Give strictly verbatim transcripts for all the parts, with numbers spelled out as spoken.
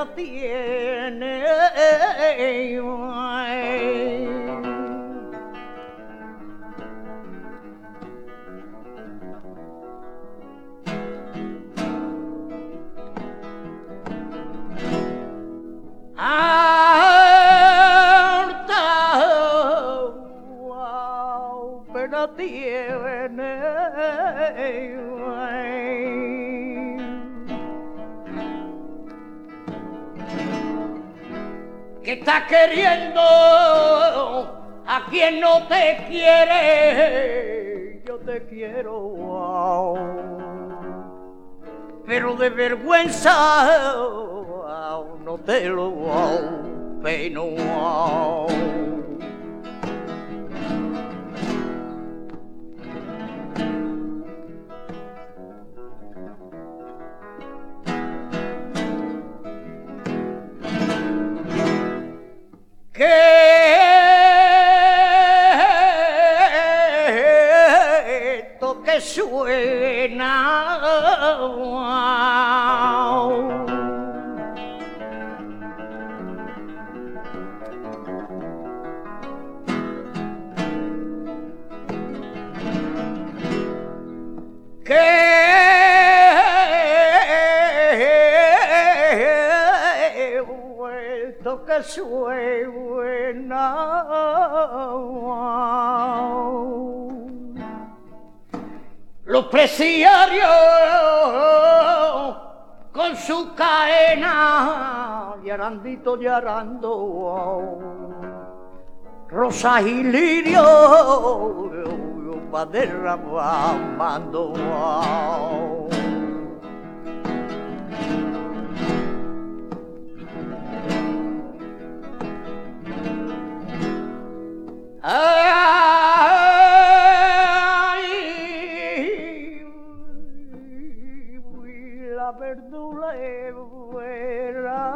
pena tiene. Pena tiene, que estás queriendo a quien no te quiere. Yo te quiero, wow, pero de vergüenza wow, no te lo wow, peno wow. Que esto que suena wow, que esto que suena wow. Los presidiarios con su cadena yarandito yarando wow. Rosas y lirios va derramando wow. Ay, la verdura es buena.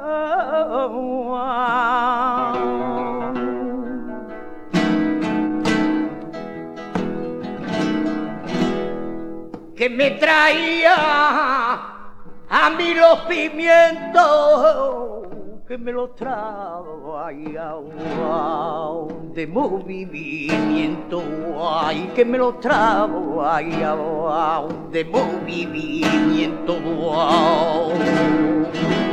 Que me traía a mí los pimientos, que me los traía wow, de movimiento, ay, que me los traía wow, de movimiento wow.